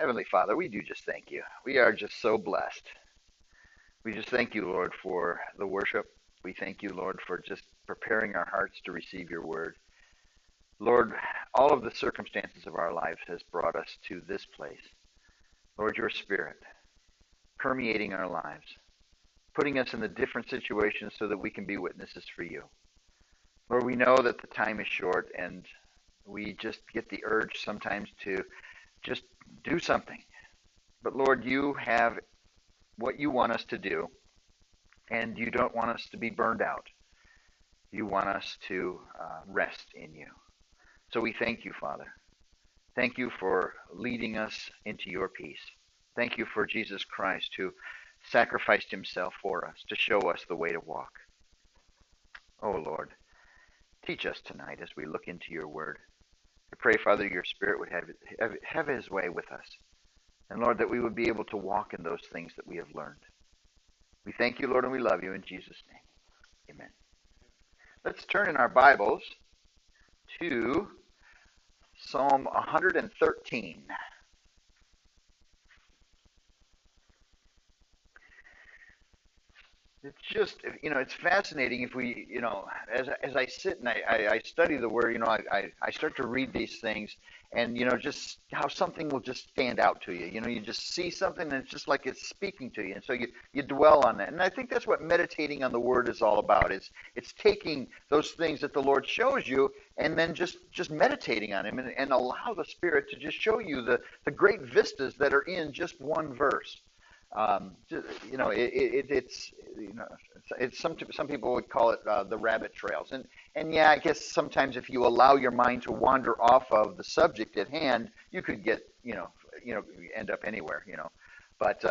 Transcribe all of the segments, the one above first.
Heavenly Father, we do just thank you. We are just so blessed. We just thank you, Lord, for the worship. We thank you, Lord, for just preparing our hearts to receive your word. Lord, all of the circumstances of our lives has brought us to this place. Lord, your spirit permeating our lives, putting us in the different situations so that we can be witnesses for you. Lord, we know that the time is short and we just get the urge sometimes to just do something. But Lord, you have what you want us to do, and you don't want us to be burned out. You want us to rest in you. So we thank you, Father. Thank you for leading us into your peace. Thank you for Jesus Christ who sacrificed himself for us to show us the way to walk. Oh, Lord, teach us tonight as we look into your word. I pray, Father, your Spirit would have his way with us. And, Lord, that we would be able to walk in those things that we have learned. We thank you, Lord, and we love you in Jesus' name. Amen. Let's turn in our Bibles to Psalm 113. It's just, it's fascinating if we, as I sit and I study the Word, I start to read these things and, just how something will just stand out to you. You just see something and it's just like it's speaking to you. And so you dwell on that. And I think that's what meditating on the Word is all about. It's taking those things that the Lord shows you and then just meditating on Him and allow the Spirit to just show you the great vistas that are in just one verse. It's some people would call it the rabbit trails, and yeah, I guess sometimes if you allow your mind to wander off of the subject at hand, you could get end up anywhere, but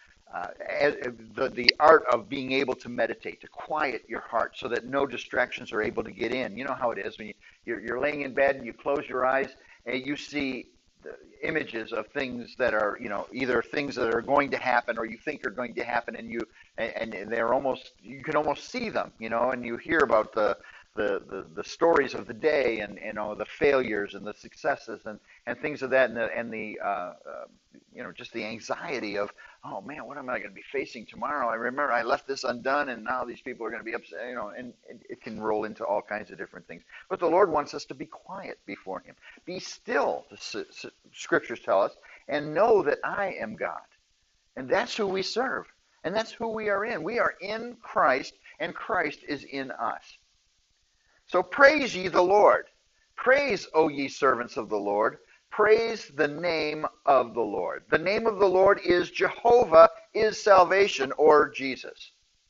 the art of being able to meditate, to quiet your heart so that no distractions are able to get in. You know how it is when you're laying in bed and you close your eyes and you see the images of things that are, either things that are going to happen or you think are going to happen, and they're almost, you can almost see them, and you hear about the stories of the day and the failures and the successes and things of that, and the just the anxiety of, oh man, what am I going to be facing tomorrow? I remember I left this undone and now these people are going to be upset, and it can roll into all kinds of different things. But the Lord wants us to be quiet before Him. Be still, the scriptures tell us, and know that I am God. And that's who we serve. And that's who we are in. We are in Christ, and Christ is in us. So praise ye the Lord. Praise, O ye servants of the Lord. Praise the name of the Lord. The name of the Lord is Jehovah, is salvation, or Jesus.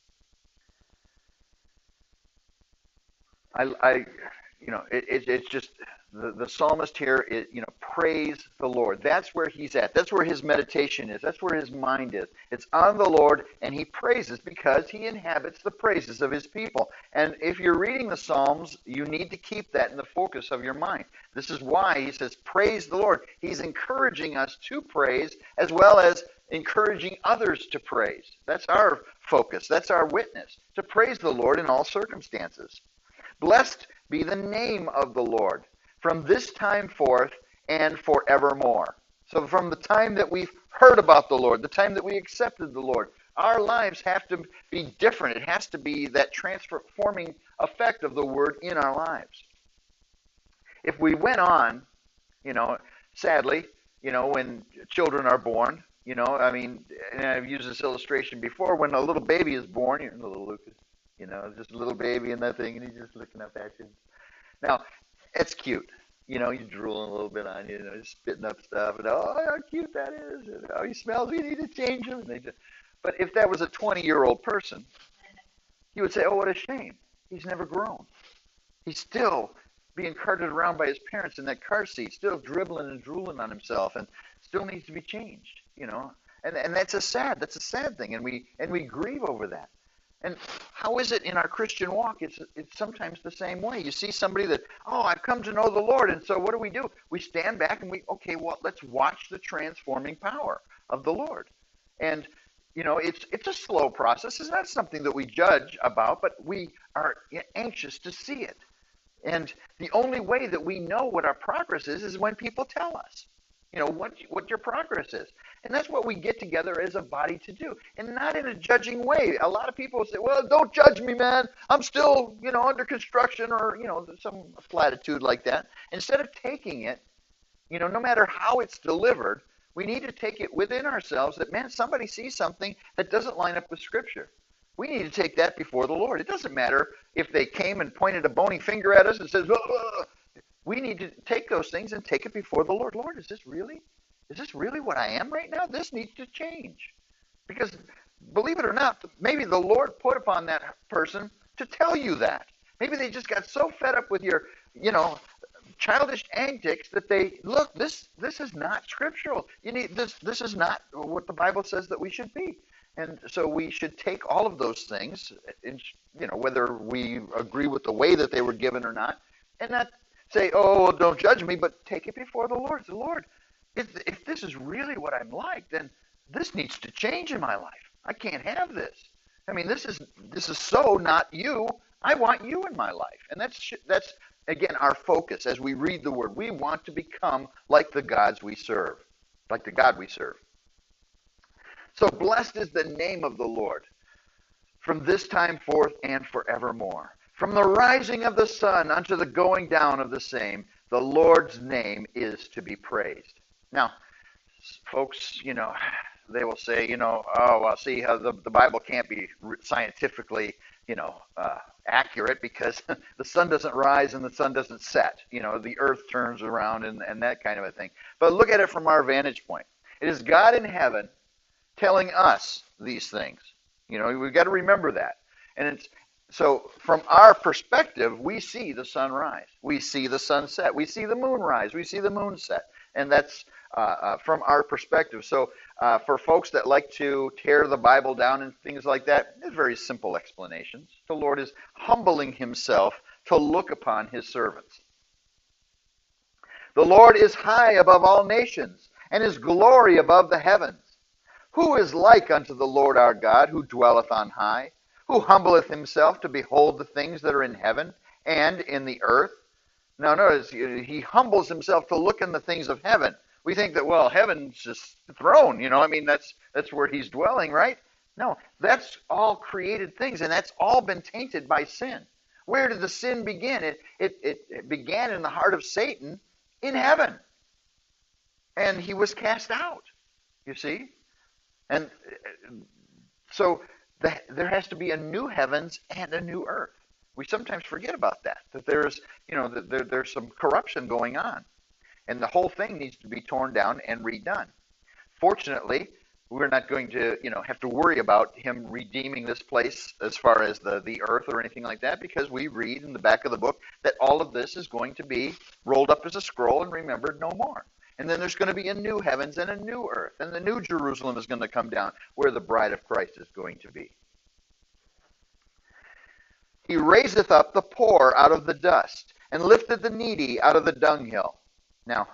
It's just the psalmist here, praise the Lord. That's where he's at. That's where his meditation is. That's where his mind is. It's on the Lord, and he praises because he inhabits the praises of his people. And if you're reading the Psalms, you need to keep that in the focus of your mind. This is why he says, praise the Lord. He's encouraging us to praise as well as encouraging others to praise. That's our focus. That's our witness, to praise the Lord in all circumstances. Blessed be the name of the Lord from this time forth and forevermore. So from the time that we've heard about the Lord, the time that we accepted the Lord, our lives have to be different. It has to be that transforming effect of the Word in our lives. If we went on, sadly, when children are born, and I've used this illustration before, when a little baby is born, little Lucas, just a little baby in that thing, and he's just looking up at you. Now, it's cute. He's drooling a little bit on you, he's spitting up stuff, and oh, how cute that is, and oh, he smells, we need to change him. But if that was a 20-year-old person, you would say, oh, what a shame. He's never grown. He's still being carted around by his parents in that car seat, still dribbling and drooling on himself, and still needs to be changed, And that's a sad thing, and we grieve over that. And how is it in our Christian walk? It's sometimes the same way. You see somebody that, oh, I've come to know the Lord, and so what do? We stand back and let's watch the transforming power of the Lord. And, it's a slow process. It's not something that we judge about, but we are anxious to see it. And the only way that we know what our progress is when people tell us. what your progress is. And that's what we get together as a body to do, and not in a judging way. A lot of people say, well, don't judge me, man. I'm still, under construction, or, some platitude like that. Instead of taking it, no matter how it's delivered, we need to take it within ourselves that, man, somebody sees something that doesn't line up with Scripture. We need to take that before the Lord. It doesn't matter if they came and pointed a bony finger at us and says, "Ugh." We need to take those things and take it before the Lord. Lord, is this really what I am right now? This needs to change. Because believe it or not, maybe the Lord put upon that person to tell you that. Maybe they just got so fed up with your, childish antics that they look. This is not scriptural. You need this. This is not what the Bible says that we should be. And so we should take all of those things, whether we agree with the way that they were given or not, and not say, oh, don't judge me, but take it before the Lord. Say, Lord, if this is really what I'm like, then this needs to change in my life. I can't have this. I mean, this is so not you. I want you in my life. And that's again, our focus as we read the Word. We want to become like the gods we serve, like the God we serve. So blessed is the name of the Lord from this time forth and forevermore. From the rising of the sun unto the going down of the same, the Lord's name is to be praised. Now, folks, they will say, oh, well, see how the Bible can't be scientifically, accurate because the sun doesn't rise and the sun doesn't set. The earth turns around and that kind of a thing. But look at it from our vantage point. It is God in heaven telling us these things. We've got to remember that. And so from our perspective, we see the sun rise. We see the sun set. We see the moon rise. We see the moon set. And that's from our perspective. So for folks that like to tear the Bible down and things like that, it's very simple explanations. The Lord is humbling himself to look upon his servants. The Lord is high above all nations, and his glory above the heavens. Who is like unto the Lord our God, who dwelleth on high, who humbleth himself to behold the things that are in heaven and in the earth? Now notice, he humbles himself to look in the things of heaven. We think that, well, heaven's just the throne, that's where he's dwelling, right? No, that's all created things, and that's all been tainted by sin. Where did the sin begin? It began in the heart of Satan in heaven. And he was cast out, you see? And so there has to be a new heavens and a new earth. We sometimes forget about that there's, there's some corruption going on. And the whole thing needs to be torn down and redone. Fortunately, we're not going to, have to worry about him redeeming this place as far as the earth or anything like that, because we read in the back of the book that all of this is going to be rolled up as a scroll and remembered no more. And then there's going to be a new heavens and a new earth, and the new Jerusalem is going to come down where the bride of Christ is going to be. He raiseth up the poor out of the dust, and lifteth the needy out of the dunghill. Now,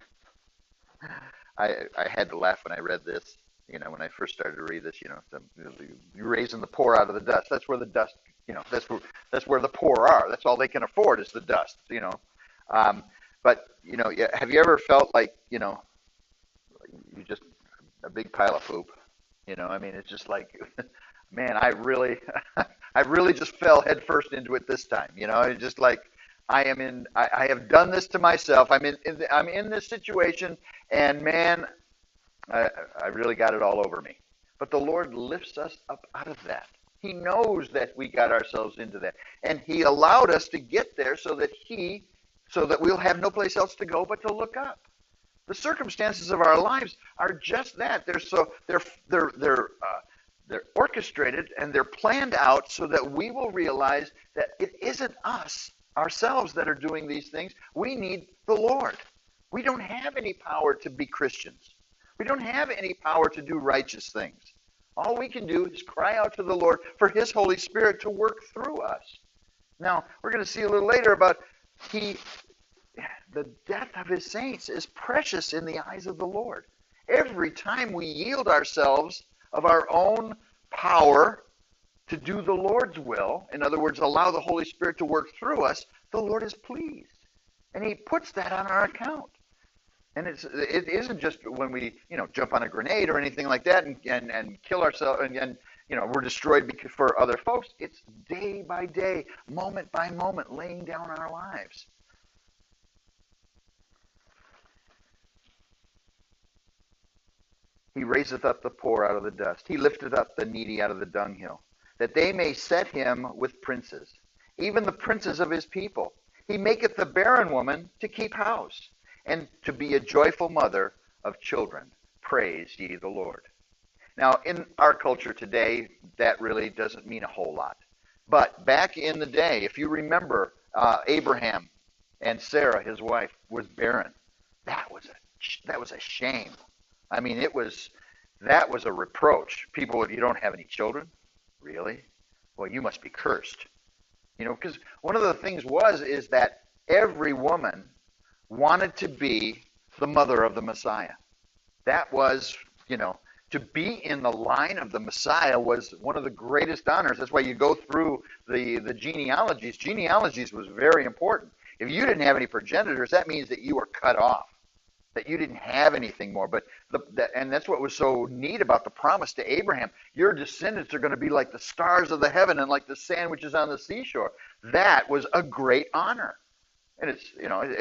I had to laugh when I read this. When I first started to read this, you're raising the poor out of the dust. That's where the dust, that's where the poor are. That's all they can afford is the dust, But, have you ever felt like, you're just a big pile of poop? It's just like, man, I really just fell headfirst into it this time. It's just like, I have done this to myself. I'm in this situation, and man, I really got it all over me. But the Lord lifts us up out of that. He knows that we got ourselves into that, and he allowed us to get there so that we'll have no place else to go but to look up. The circumstances of our lives are just that. They're orchestrated and they're planned out so that we will realize that it isn't us ourselves that are doing these things. We need the Lord. We don't have any power to be Christians. We don't have any power to do righteous things. All we can do is cry out to the Lord for his Holy Spirit to work through us. Now, we're going to see a little later about the death of his saints is precious in the eyes of the Lord. Every time we yield ourselves of our own power to do the Lord's will, in other words, allow the Holy Spirit to work through us, the Lord is pleased. And he puts that on our account. And it isn't just when we, jump on a grenade or anything like that and kill ourselves and we're destroyed for other folks. It's day by day, moment by moment, laying down our lives. He raiseth up the poor out of the dust. He lifteth up the needy out of the dunghill, that they may set him with princes, even the princes of his people. He maketh the barren woman to keep house, and to be a joyful mother of children. Praise ye the Lord. Now, in our culture today, that really doesn't mean a whole lot. But back in the day, if you remember, Abraham and Sarah, his wife, was barren. That was a shame. I mean, that was a reproach. People, you don't have any children? Really? Well, you must be cursed. Because one of the things is that every woman wanted to be the mother of the Messiah. That was, to be in the line of the Messiah was one of the greatest honors. That's why you go through the genealogies. Genealogies was very important. If you didn't have any progenitors, that means that you were cut off, that you didn't have anything more. But and that's what was so neat about the promise to Abraham. Your descendants are going to be like the stars of the heaven and like the sandwiches on the seashore. That was a great honor. And it's,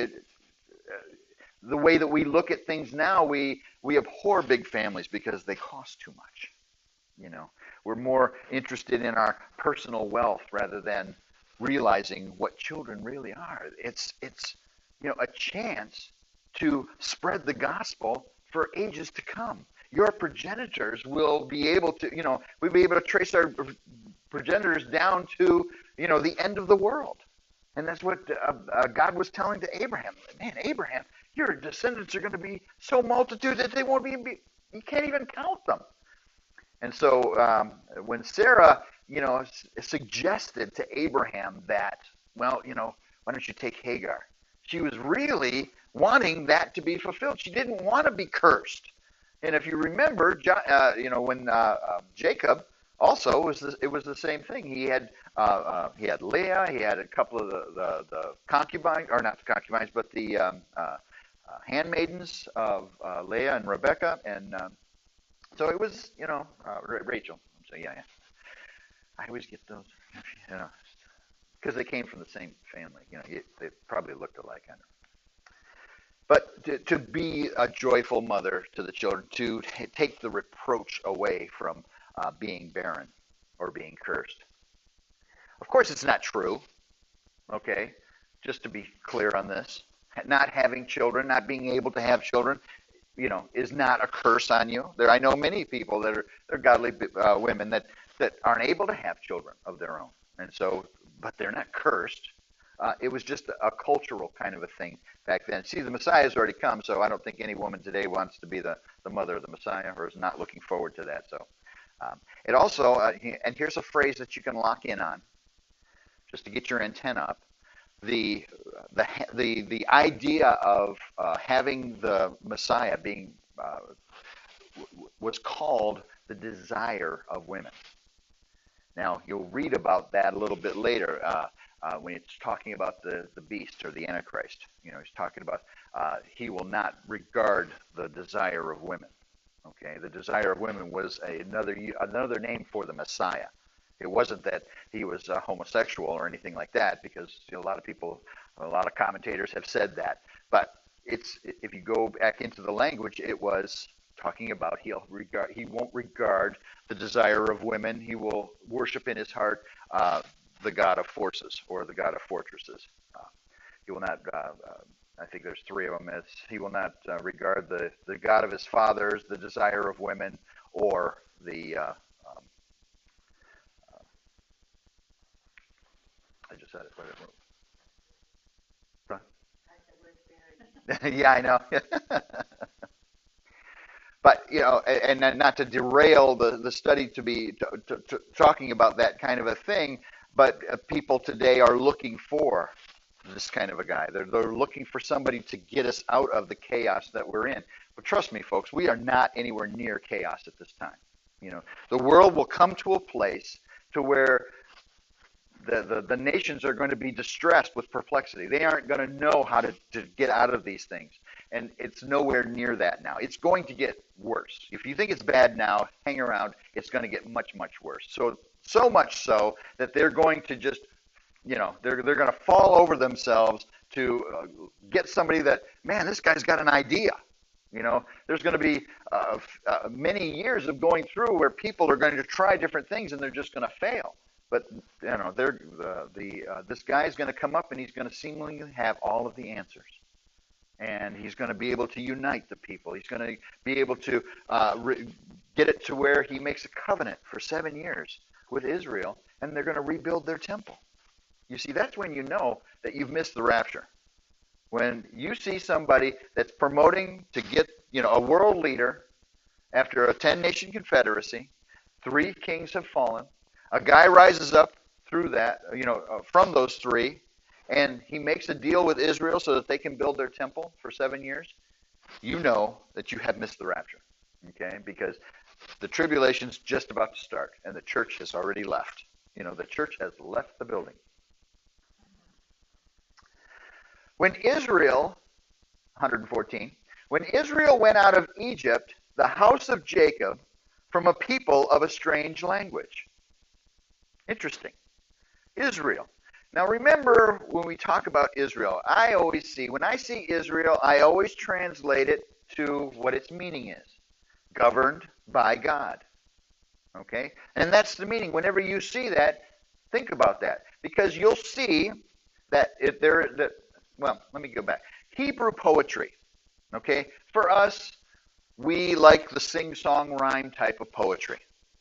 the way that we look at things now, we abhor big families because they cost too much. We're more interested in our personal wealth rather than realizing what children really are. It's a chance to spread the gospel for ages to come. Your progenitors will be able to, we'll be able to trace our progenitors down to, the end of the world. And that's what God was telling to Abraham. Man, Abraham, your descendants are going to be so multitude that they won't be, you can't even count them. And so when Sarah, suggested to Abraham that, well, why don't you take Hagar? She was really wanting that to be fulfilled. She didn't want to be cursed. And if you remember, when Jacob also it was the same thing. He had Leah. He had a couple of the concubines, or not the concubines, but the handmaidens of Leah and Rebecca, and so it was Rachel. So yeah, I always get those, because they came from the same family. They probably looked alike. I know. But to be a joyful mother to the children, to take the reproach away from being barren or being cursed. Of course, it's not true, okay? Just to be clear on this. Not having children, not being able to have children, is not a curse on you. I know many people that are godly women that aren't able to have children of their own. And so, but they're not cursed. It was just a cultural kind of a thing back then. See, the Messiah has already come, so I don't think any woman today wants to be the mother of the Messiah or is not looking forward to that. So it also, and here's a phrase that you can lock in on, just to get your antenna up. The idea of having the Messiah being was called the desire of women. Now, you'll read about that a little bit later when it's talking about the beast or the Antichrist. He's talking about he will not regard the desire of women. Okay, the desire of women was another name for the Messiah. It wasn't that he was homosexual or anything like that, because a lot of commentators have said that. But if you go back into the language, it was talking about he won't regard the desire of women. He will worship in his heart the God of forces or the God of fortresses. He will not. I think there's three of them. He will not regard the God of his fathers, the desire of women, or the I just said it. Yeah, I know. But and not to derail the study to be talking about that kind of a thing, but people today are looking for this kind of a guy. They're looking for somebody to get us out of the chaos that we're in. But trust me, folks, we are not anywhere near chaos at this time. The world will come to a place to where the nations are going to be distressed with perplexity. They aren't going to know how to get out of these things. and it's nowhere near that now. It's going to get worse. If you think it's bad now, hang around. It's going to get much, much worse. So much so that they're going to just, they're going to fall over themselves to get somebody that, man, this guy's got an idea. There's going to be many years of going through where people are going to try different things and they're just going to fail. But this guy's going to come up and he's going to seemingly have all of the answers, and he's going to be able to unite the people. He's going to be able to get it to where he makes a covenant for 7 years with Israel, and they're going to rebuild their temple. You see, that's when you know that you've missed the rapture. When you see somebody that's promoting to get, a world leader after a 10-nation confederacy, 3 kings have fallen, a guy rises up through that, from those 3, and he makes a deal with Israel so that they can build their temple for 7 years, you know that you have missed the rapture, okay? Because the tribulation's just about to start, and the church has already left. The church has left the building. When Israel, 114, when Israel went out of Egypt, the house of Jacob, from a people of a strange language. Interesting. Israel. Now remember, when we talk about Israel, when I see Israel, I always translate it to what its meaning is. Governed by God. Okay? And that's the meaning. Whenever you see that, think about that. Because you'll see that let me go back. Hebrew poetry. Okay? For us, we like the sing-song rhyme type of poetry.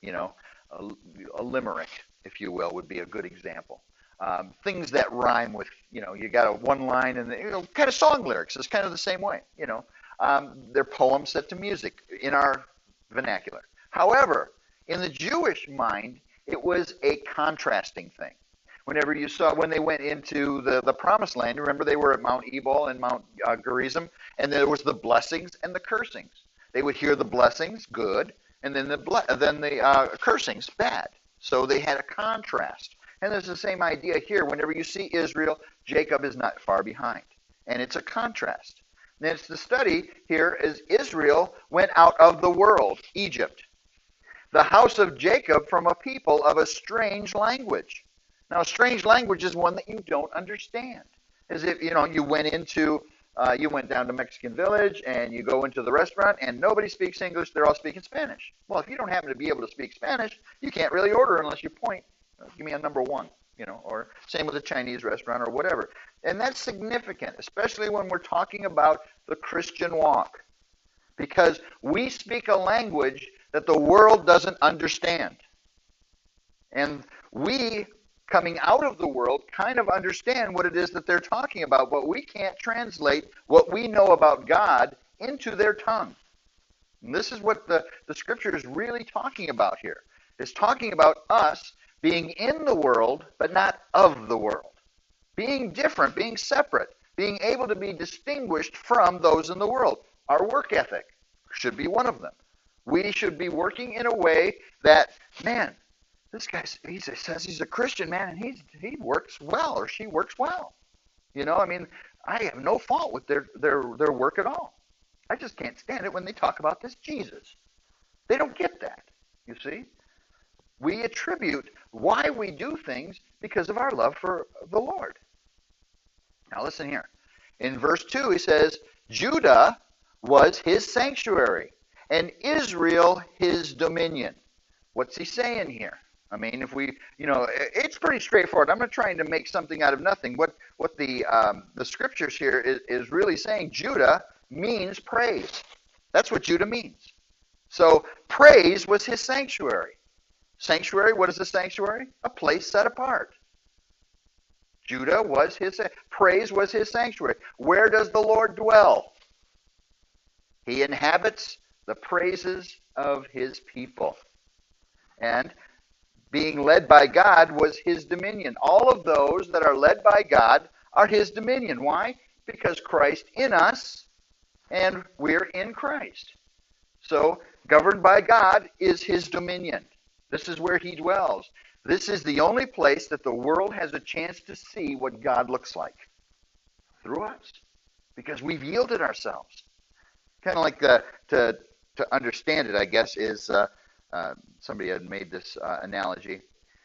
A limerick, if you will, would be a good example. Things that rhyme with, you got a one line and, kind of song lyrics. It's kind of the same way, They're poems set to music in our vernacular. However, in the Jewish mind, it was a contrasting thing. Whenever you saw, when they went into the promised land, remember they were at Mount Ebal and Mount Gerizim, and there was the blessings and the cursings. They would hear the blessings, good, and then the cursings, bad. So they had a contrast. And there's the same idea here. Whenever you see Israel, Jacob is not far behind. And it's a contrast. And it's the study here is Israel went out of the world, Egypt. The house of Jacob from a people of a strange language. Now, a strange language is one that you don't understand. As if, you went down to Mexican Village and you go into the restaurant and nobody speaks English, they're all speaking Spanish. Well, if you don't happen to be able to speak Spanish, you can't really order unless you point. Give me a number 1, or same with a Chinese restaurant or whatever. And that's significant, especially when we're talking about the Christian walk, because we speak a language that the world doesn't understand. And we, coming out of the world, kind of understand what it is that they're talking about, but we can't translate what we know about God into their tongue. And this is what the scripture is really talking about here. It's talking about us being in the world, but not of the world. Being different, being separate, being able to be distinguished from those in the world. Our work ethic should be one of them. We should be working in a way that, man, this guy says he's a Christian, man, and he works well, or she works well. I have no fault with their work at all. I just can't stand it when they talk about this Jesus. They don't get that, you see. We attribute why we do things because of our love for the Lord. Now listen here. In verse 2, he says, Judah was his sanctuary, and Israel his dominion. What's he saying here? I mean, if we, it's pretty straightforward. I'm not trying to make something out of nothing. What the scriptures here is really saying, Judah means praise. That's what Judah means. So praise was his sanctuary. Sanctuary, what is a sanctuary? A place set apart. Judah was praise was his sanctuary. Where does the Lord dwell? He inhabits the praises of his people. And being led by God was his dominion. All of those that are led by God are his dominion. Why? Because Christ in us, and we're in Christ. So, governed by God is his dominion. This is where he dwells. This is the only place that the world has a chance to see what God looks like. Through us. because we've yielded ourselves. Kind of like to understand it, I guess, is somebody had made this analogy.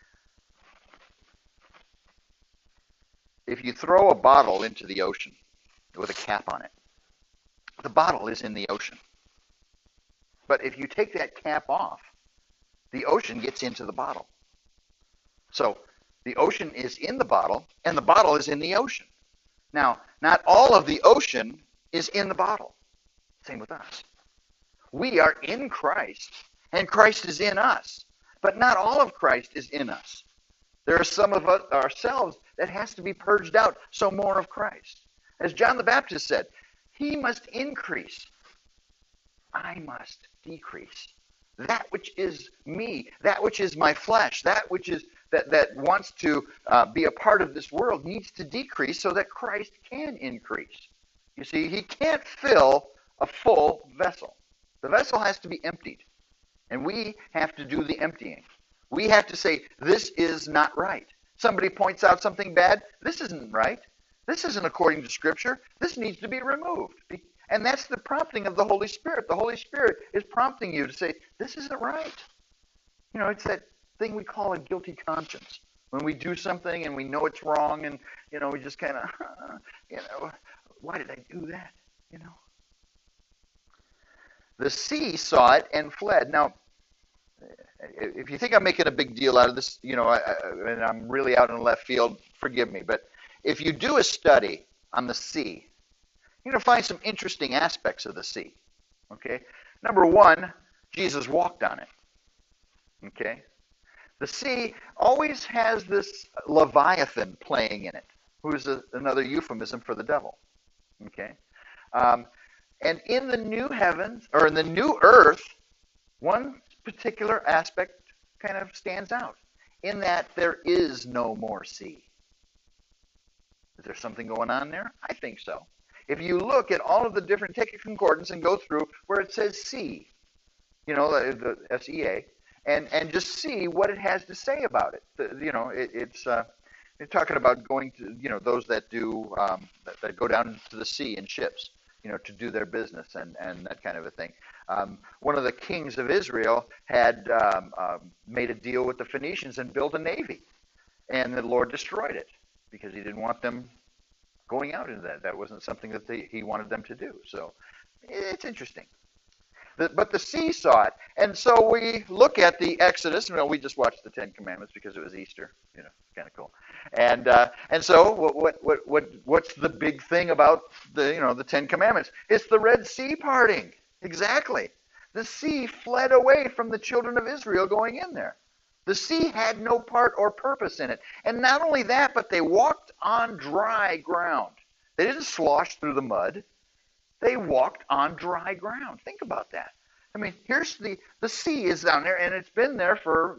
If you throw a bottle into the ocean with a cap on it, the bottle is in the ocean. But if you take that cap off, the ocean gets into the bottle. So the ocean is in the bottle, and the bottle is in the ocean. Now, not all of the ocean is in the bottle. Same with us. We are in Christ, and Christ is in us. But not all of Christ is in us. There are some of us ourselves that has to be purged out, so more of Christ. As John the Baptist said, he must increase, I must decrease. That which is me, that which is my flesh, that which is that wants to be a part of this world needs to decrease so that Christ can increase. You see, he can't fill a full vessel. The vessel has to be emptied, and we have to do the emptying. We have to say, this is not right. Somebody points out something bad. This isn't right. This isn't according to Scripture. This needs to be removed. And that's the prompting of the Holy Spirit. The Holy Spirit is prompting you to say, this isn't right. You know, it's that thing we call a guilty conscience. When we do something and we know it's wrong and, you know, we just kind of, why did I do that? You know. The sea saw it and fled. Now, if you think I'm making a big deal out of this, you know, and I'm really out in left field, forgive me. But if you do a study on the sea, you're going to find some interesting aspects of the sea. Okay? Number one, Jesus walked on it. Okay? The sea always has this Leviathan playing in it, who is another euphemism for the devil. Okay? And in the new heavens, or in the new earth, one particular aspect kind of stands out, in that there is no more sea. Is there something going on there? I think so. If you look at all of the different, take a concordance and go through where it says sea, you know, the S-E-A, and just see what it has to say about it. It's talking about going to, you know, those that do, that go down to the sea in ships, you know, to do their business and that kind of a thing. One of the kings of Israel had made a deal with the Phoenicians and built a navy, and the Lord destroyed it because he didn't want them going out into that. That wasn't something that he wanted them to do. So it's interesting. But the sea saw it, and so we look at the Exodus. You know, we just watched the Ten Commandments because it was Easter. You know, kind of cool. And so what's the big thing about the Ten Commandments? It's the Red Sea parting. Exactly. The sea fled away from the children of Israel going in there. The sea had no part or purpose in it. And not only that, but they walked on dry ground. They didn't slosh through the mud. They walked on dry ground. Think about that. I mean, here's the sea is down there, and it's been there for,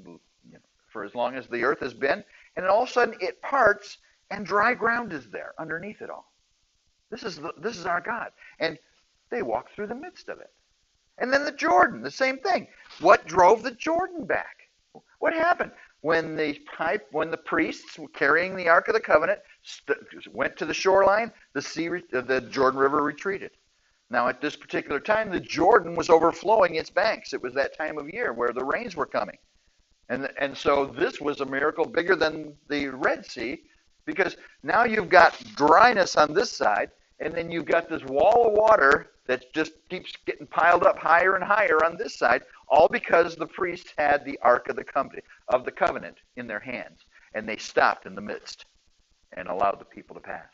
for as long as the earth has been. And then all of a sudden it parts, and dry ground is there underneath it all. This is our God. And they walked through the midst of it. And then the Jordan, the same thing. What drove the Jordan back? What happened? When the priests were carrying the Ark of the Covenant went to the shoreline, the Jordan River retreated. Now, at this particular time, the Jordan was overflowing its banks. It was that time of year where the rains were coming. And so this was a miracle bigger than the Red Sea, because now you've got dryness on this side, and then you've got this wall of water that just keeps getting piled up higher and higher on this side, all because the priests had the Ark of the Covenant in their hands, and they stopped in the midst and allowed the people to pass.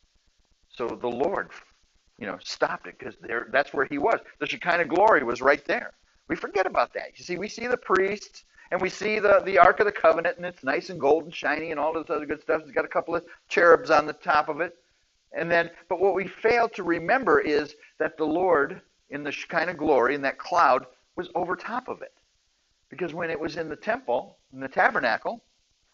So the Lord, stopped it, because that's where he was. The Shekinah glory was right there. We forget about that. You see, we see the priests, and we see the Ark of the Covenant, and it's nice and gold and shiny and all this other good stuff. It's got a couple of cherubs on the top of it. But what we fail to remember is that the Lord, in the Shekinah glory, in that cloud, was over top of it. Because when it was in the temple, in the tabernacle,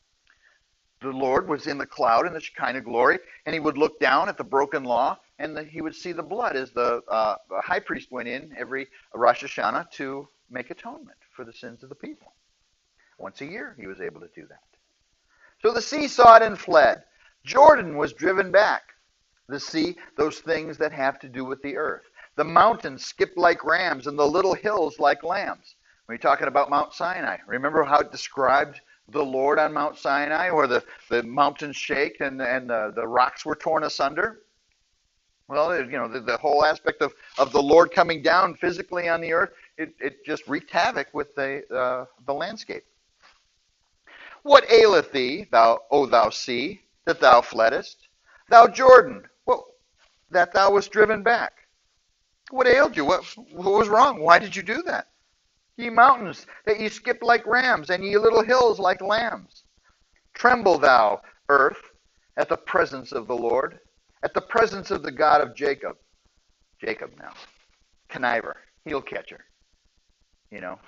the Lord was in the cloud in the Shekinah glory, and he would look down at the broken law, and he would see the blood as the high priest went in every Rosh Hashanah to make atonement for the sins of the people. Once a year, he was able to do that. So the sea saw it and fled. Jordan was driven back. The sea, those things that have to do with the earth. The mountains skip like rams and the little hills like lambs. When you're talking about Mount Sinai, remember how it described the Lord on Mount Sinai, where the mountains shake and the rocks were torn asunder? Well, the whole aspect of the Lord coming down physically on the earth, it just wreaked havoc with the landscape. What aileth thee, thou sea, that thou fleddest? Thou Jordan, that thou wast driven back? What ailed you? What was wrong? Why did you do that? Ye mountains, that ye skip like rams, and ye little hills like lambs. Tremble thou, earth, at the presence of the Lord, at the presence of the God of Jacob. Jacob now. Conniver, heel catcher. You know,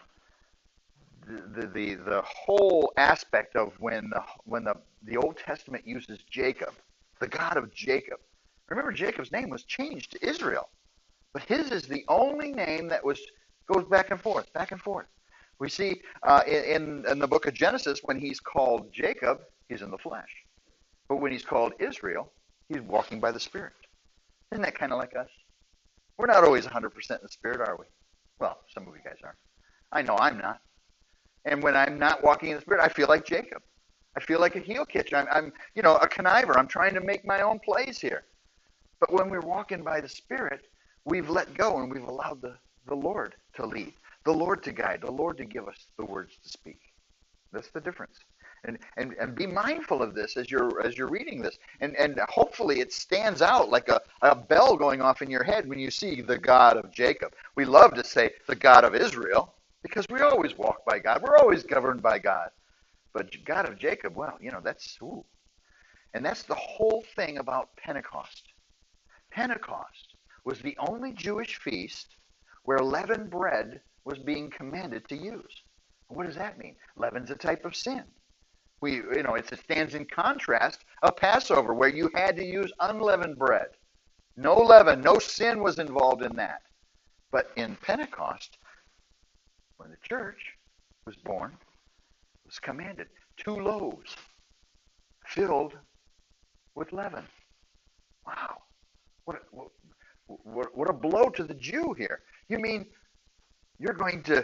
the whole aspect of when the Old Testament uses Jacob, the God of Jacob. Remember, Jacob's name was changed to Israel, but his is the only name that goes back and forth, back and forth. We see in the book of Genesis, when he's called Jacob, he's in the flesh, but when he's called Israel, he's walking by the Spirit. Isn't that kind of like us? We're not always 100% in the Spirit, are we? Well, some of you guys are. I know I'm not. And when I'm not walking in the Spirit, I feel like Jacob. I feel like a heel catcher. I'm a conniver. I'm trying to make my own plays here. But when we're walking by the Spirit, we've let go and we've allowed the Lord to lead, the Lord to guide, the Lord to give us the words to speak. That's the difference. And be mindful of this as you're reading this. And hopefully it stands out like a bell going off in your head when you see the God of Jacob. We love to say the God of Israel because we always walk by God. We're always governed by God. But God of Jacob, well, that's, ooh. And that's the whole thing about Pentecost. Pentecost was the only Jewish feast where leavened bread was being commanded to use. What does that mean? Leaven's a type of sin. It stands in contrast of Passover, where you had to use unleavened bread. No leaven, no sin was involved in that. But in Pentecost, when the church was born, it was commanded 2 loaves filled with leaven. Wow. What a blow to the Jew here. You mean you're going to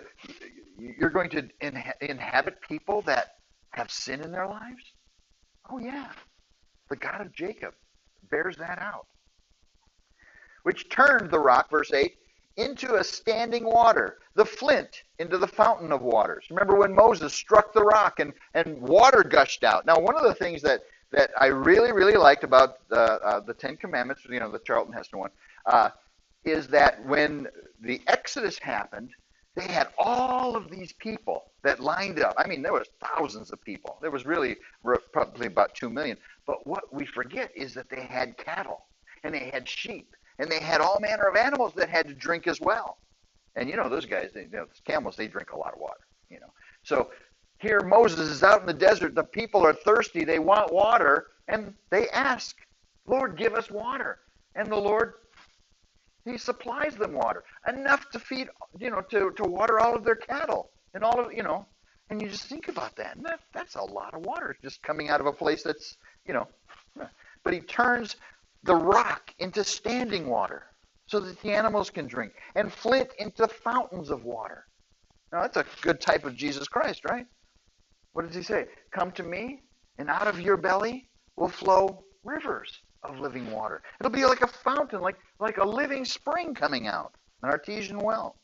inhabit people that have sin in their lives? Oh yeah. The God of Jacob bears that out. Which turned the rock, verse 8, into a standing water, the flint into the fountain of waters. Remember when Moses struck the rock and water gushed out. Now, one of the things that I really, really liked about the Ten Commandments, the Charlton Heston one, is that when the Exodus happened, they had all of these people that lined up. I mean, there was thousands of people. There was really probably about 2 million. But what we forget is that they had cattle, and they had sheep, and they had all manner of animals that had to drink as well. And those guys, camels, they drink a lot of water. So here Moses is out in the desert. The people are thirsty. They want water, and they ask, Lord, give us water. And the Lord, he supplies them water, enough to feed, to water all of their cattle and all of, and you just think about that. And that's a lot of water just coming out of a place that's, but he turns the rock into standing water so that the animals can drink, and flint into fountains of water. Now that's a good type of Jesus Christ, right? What does he say? Come to me, and out of your belly will flow rivers of living water. It'll be like a fountain, like a living spring coming out, an artesian well.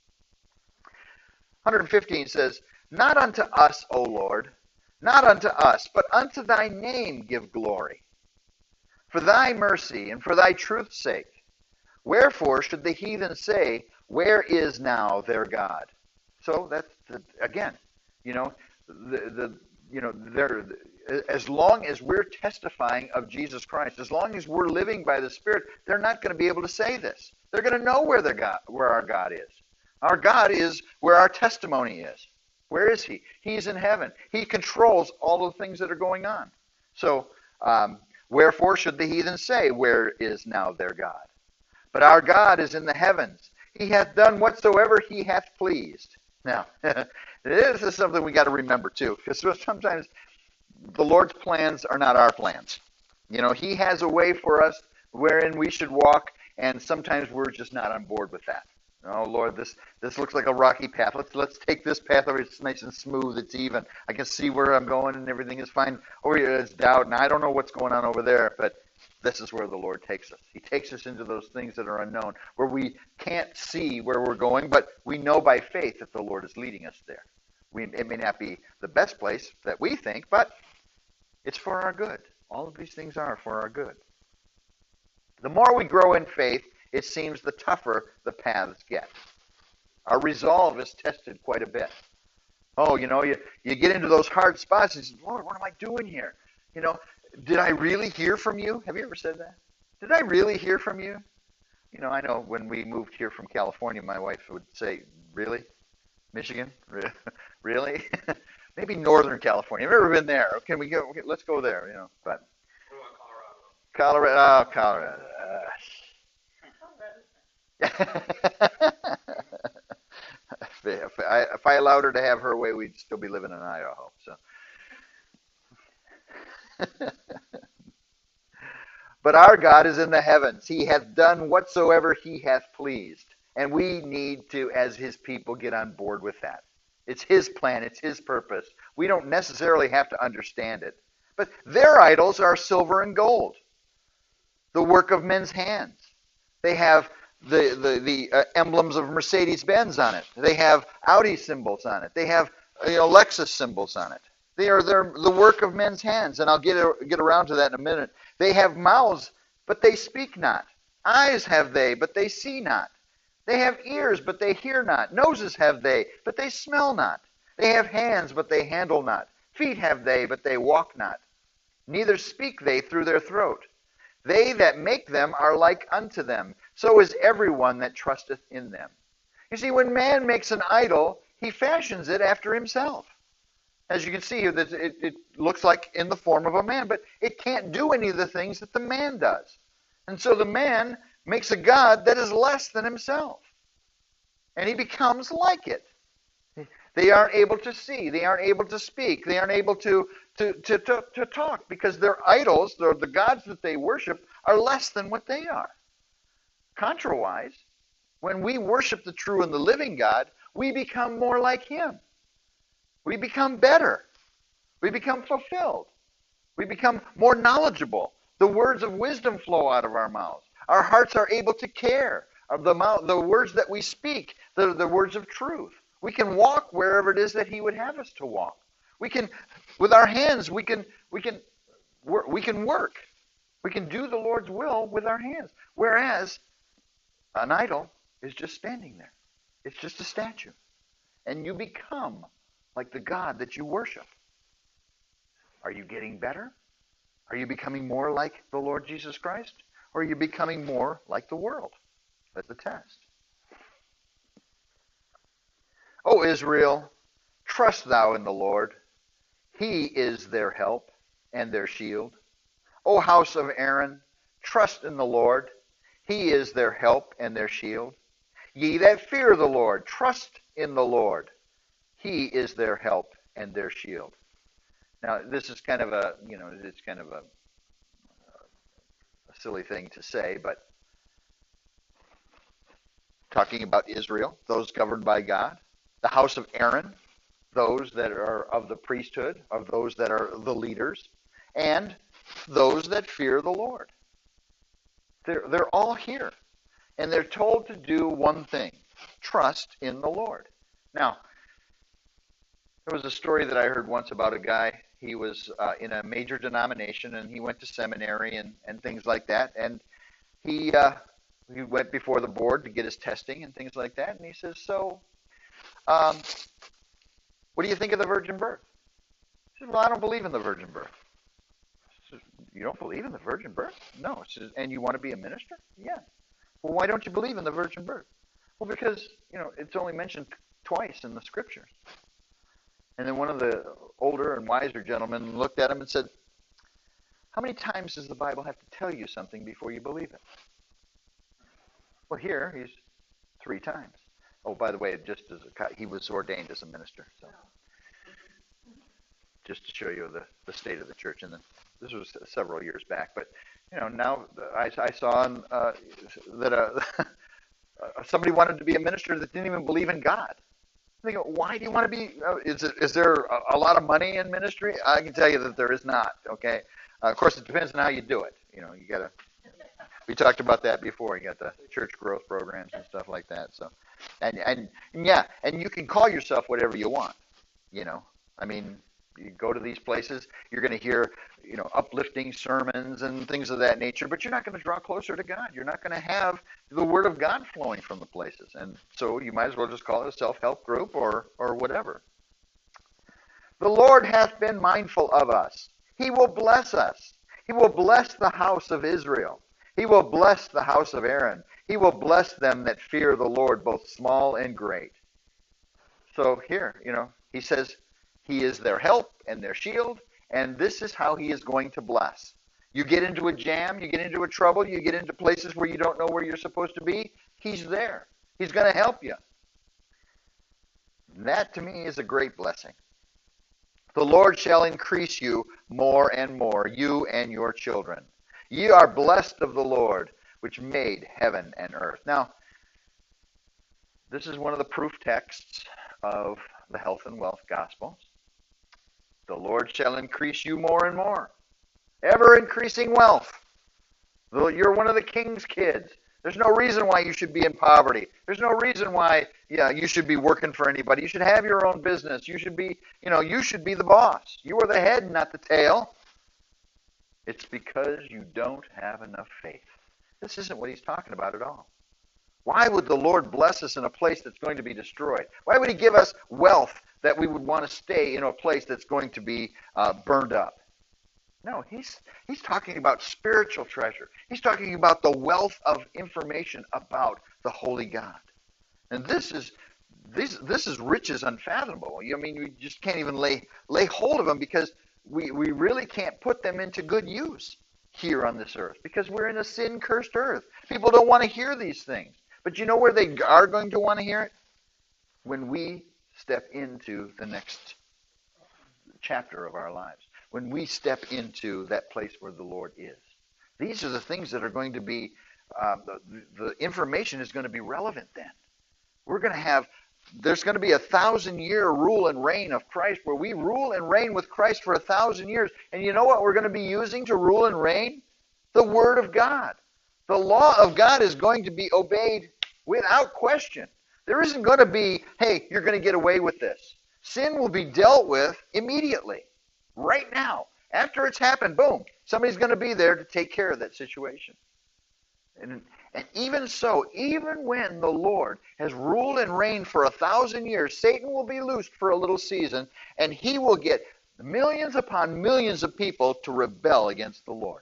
115 says, Not unto us, O Lord, not unto us, but unto thy name give glory. For thy mercy and for thy truth's sake. Wherefore should the heathen say, Where is now their God? So that's, again, as long as we're testifying of Jesus Christ, as long as we're living by the Spirit, they're not going to be able to say this. They're going to know where our God is. Our God is where our testimony is. Where is he? He's in heaven. He controls all the things that are going on. So, wherefore should the heathen say, Where is now their God? But our God is in the heavens. He hath done whatsoever he hath pleased. Now, this is something we got to remember too, because sometimes the Lord's plans are not our plans. He has a way for us wherein we should walk, and sometimes we're just not on board with that. Oh Lord, this looks like a rocky path. Let's take this path over. It's nice and smooth. It's even. I can see where I'm going, and everything is fine. Over here is doubt, and I don't know what's going on over there, but this is where the Lord takes us. He takes us into those things that are unknown, where we can't see where we're going, but we know by faith that the Lord is leading us there. It may not be the best place that we think, but it's for our good. All of these things are for our good. The more we grow in faith, it seems the tougher the paths get. Our resolve is tested quite a bit. Oh, you get into those hard spots and you say, Lord, what am I doing here? Did I really hear from you? Have you ever said that? Did I really hear from you? I know when we moved here from California, my wife would say, really? Michigan? Really? Maybe Northern California. I've never been there. Can we go? Okay, let's go there, But Colorado. Oh, Colorado. If I allowed her to have her way, we'd still be living in Idaho. So. But our God is in the heavens. He hath done whatsoever he hath pleased. And we need to, as his people, get on board with that. It's his plan. It's his purpose. We don't necessarily have to understand it. But their idols are silver and gold, the work of men's hands. They have the emblems of Mercedes-Benz on it. They have Audi symbols on it. They have Lexus symbols on it. They're the work of men's hands, and I'll get around to that in a minute. They have mouths, but they speak not. Eyes have they, but they see not. They have ears, but they hear not. Noses have they, but they smell not. They have hands, but they handle not. Feet have they, but they walk not. Neither speak they through their throat. They that make them are like unto them. So is everyone that trusteth in them. You see, when man makes an idol, he fashions it after himself. As you can see here, it looks like in the form of a man, but it can't do any of the things that the man does. And so the man makes a god that is less than himself. And he becomes like it. They aren't able to see. They aren't able to speak. They aren't able to talk because their idols, the gods that they worship, are less than what they are. Contrawise, when we worship the true and the living God, we become more like him. We become better. We become fulfilled. We become more knowledgeable. The words of wisdom flow out of our mouths. Our hearts are able to care. The words that we speak, the words of truth. We can walk wherever it is that he would have us to walk. We can, with our hands, we can work. We can do the Lord's will with our hands. Whereas an idol is just standing there. It's just a statue. And you become like the God that you worship. Are you getting better? Are you becoming more like the Lord Jesus Christ? Or are you becoming more like the world? That's the test. O Israel, trust thou in the Lord. He is their help and their shield. O house of Aaron, trust in the Lord. He is their help and their shield. Ye that fear the Lord, trust in the Lord. He is their help and their shield. Now, this is kind of a silly thing to say, but talking about Israel, those governed by God, the house of Aaron, those that are of the priesthood, of those that are the leaders, and those that fear the Lord. They're all here. And they're told to do one thing, trust in the Lord. Now, there was a story that I heard once about a guy. He was in a major denomination, and he went to seminary and things like that. And he went before the board to get his testing and things like that. And he says, so, what do you think of the virgin birth? He said, well, I don't believe in the virgin birth. He says, you don't believe in the virgin birth? No. He says, and you want to be a minister? Yeah. Well, why don't you believe in the virgin birth? Well, because, it's only mentioned twice in the scriptures. And then one of the older and wiser gentlemen looked at him and said, how many times does the Bible have to tell you something before you believe it? Well, here he's 3 times. Oh, by the way, he was ordained as a minister. So just to show you the state of the church. And this was several years back. But Now I saw that somebody wanted to be a minister that didn't even believe in God. They go, why do you want to be? Is there a lot of money in ministry? I can tell you that there is not. Okay, of course it depends on how you do it. You got to. We talked about that before. You got the church growth programs and stuff like that. So, and yeah, and you can call yourself whatever you want. You know, I mean, you go to these places, you're going to hear, uplifting sermons and things of that nature, but you're not going to draw closer to God. You're not going to have the Word of God flowing from the places, and so you might as well just call it a self-help group or whatever. The Lord hath been mindful of us. He will bless us. He will bless the house of Israel. He will bless the house of Aaron. He will bless them that fear the Lord, both small and great. So here, he says he is their help and their shield, and this is how he is going to bless. You get into a jam, you get into a trouble, you get into places where you don't know where you're supposed to be, he's there. He's going to help you. That to me is a great blessing. The Lord shall increase you more and more, you and your children. Ye are blessed of the Lord, which made heaven and earth. Now, this is one of the proof texts of the health and wealth gospel. The Lord shall increase you more and more. Ever increasing wealth. You're one of the king's kids. There's no reason why you should be in poverty. There's no reason why you should be working for anybody. You should have your own business. You should be the boss. You are the head, not the tail. It's because you don't have enough faith. This isn't what he's talking about at all. Why would the Lord bless us in a place that's going to be destroyed? Why would he give us wealth that we would want to stay in a place that's going to be burned up? No, he's talking about spiritual treasure. He's talking about the wealth of information about the holy God. And this is riches unfathomable. I mean, we just can't even lay hold of them because we really can't put them into good use here on this earth because we're in a sin-cursed earth. People don't want to hear these things. But you know where they are going to want to hear it? When we step into the next chapter of our lives. When we step into that place where the Lord is. These are the things that are going to be, the information is going to be relevant then. There's going to be 1,000-year rule and reign of Christ where we rule and reign with Christ for 1,000 years. And you know what we're going to be using to rule and reign? The Word of God. The law of God is going to be obeyed without question. There isn't going to be, hey, you're going to get away with this. Sin will be dealt with immediately, right now. After it's happened, boom, somebody's going to be there to take care of that situation. And even so, even when the Lord has ruled and reigned for 1,000 years, Satan will be loosed for a little season, and he will get millions upon millions of people to rebel against the Lord.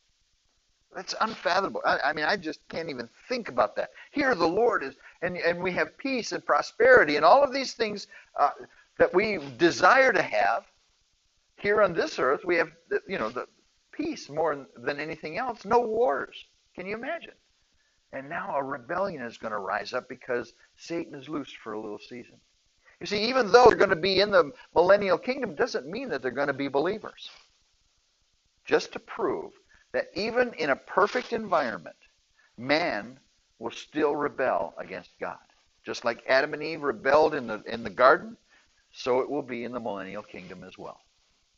That's unfathomable. I mean, I just can't even think about that. Here the Lord is, and we have peace and prosperity and all of these things that we desire to have. Here on this earth, we have, the peace more than anything else. No wars. Can you imagine? And now a rebellion is going to rise up because Satan is loosed for a little season. You see, even though they're going to be in the millennial kingdom, doesn't mean that they're going to be believers. Just to prove that even in a perfect environment, man will still rebel against God. Just like Adam and Eve rebelled in the garden, so it will be in the millennial kingdom as well.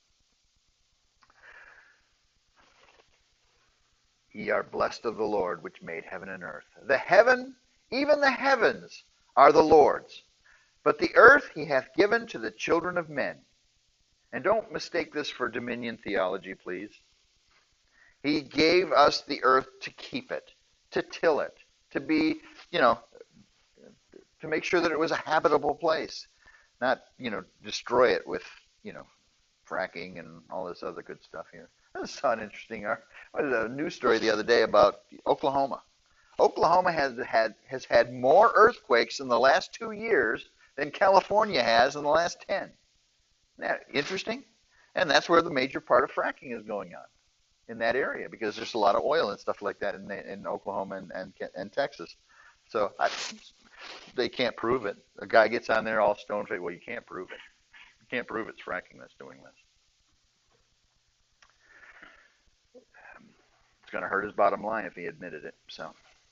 Ye are blessed of the Lord, which made heaven and earth. Even the heavens are the Lord's, but the earth he hath given to the children of men. And don't mistake this for dominion theology, please. He gave us the earth to keep it, to till it, to be, to make sure that it was a habitable place, not, destroy it with, fracking and all this other good stuff here. I saw an interesting a news story the other day about Oklahoma. Oklahoma has had more earthquakes in the last 2 years than California has in the last 10. Isn't that interesting? And that's where the major part of fracking is going on, in that area, because there's a lot of oil and stuff like that in Oklahoma and Texas. So they can't prove it. A guy gets on there all stone-faced. Well, you can't prove it. You can't prove it's fracking that's doing this. It's going to hurt his bottom line if he admitted it. So,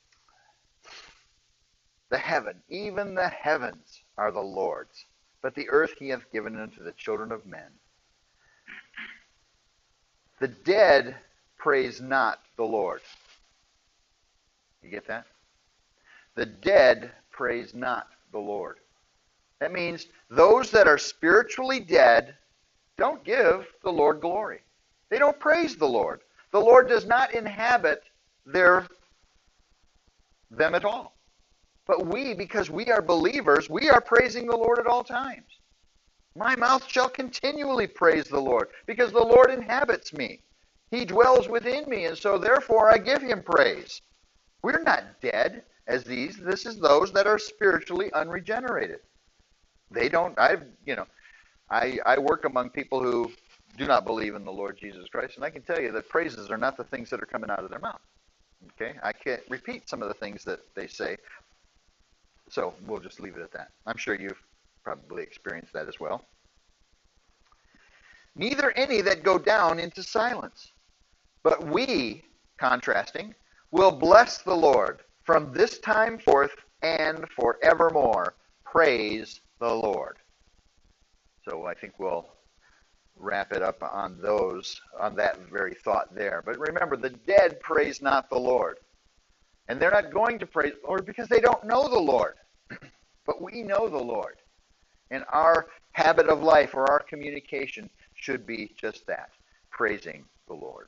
the heaven, even the heavens are the Lord's, but the earth he hath given unto the children of men. The dead praise not the Lord. You get that? The dead praise not the Lord. That means those that are spiritually dead don't give the Lord glory. They don't praise the Lord. The Lord does not inhabit them at all. But we, because we are believers, we are praising the Lord at all times. My mouth shall continually praise the Lord, because the Lord inhabits me. He dwells within me, and so therefore I give him praise. We're not dead as these. This is those that are spiritually unregenerated. They don't, I work among people who do not believe in the Lord Jesus Christ, and I can tell you that praises are not the things that are coming out of their mouth. Okay? I can't repeat some of the things that they say, so we'll just leave it at that. I'm sure you've probably experienced that as well. Neither any that go down into silence, but we, contrasting, will bless the Lord from this time forth and forevermore. Praise the Lord. So I think we'll wrap it up on that very thought there. But remember, the dead praise not the Lord. And they're not going to praise the Lord because they don't know the Lord. But we know the Lord. And our habit of life or our communication should be just that, praising the Lord.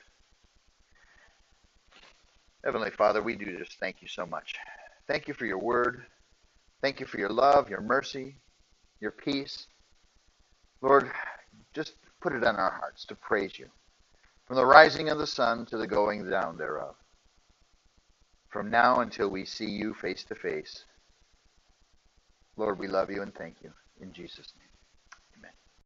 Heavenly Father, we do just thank you so much. Thank you for your word. Thank you for your love, your mercy, your peace. Lord, just put it on our hearts to praise you. From the rising of the sun to the going down thereof. From now until we see you face to face. Lord, we love you and thank you. In Jesus' name, amen.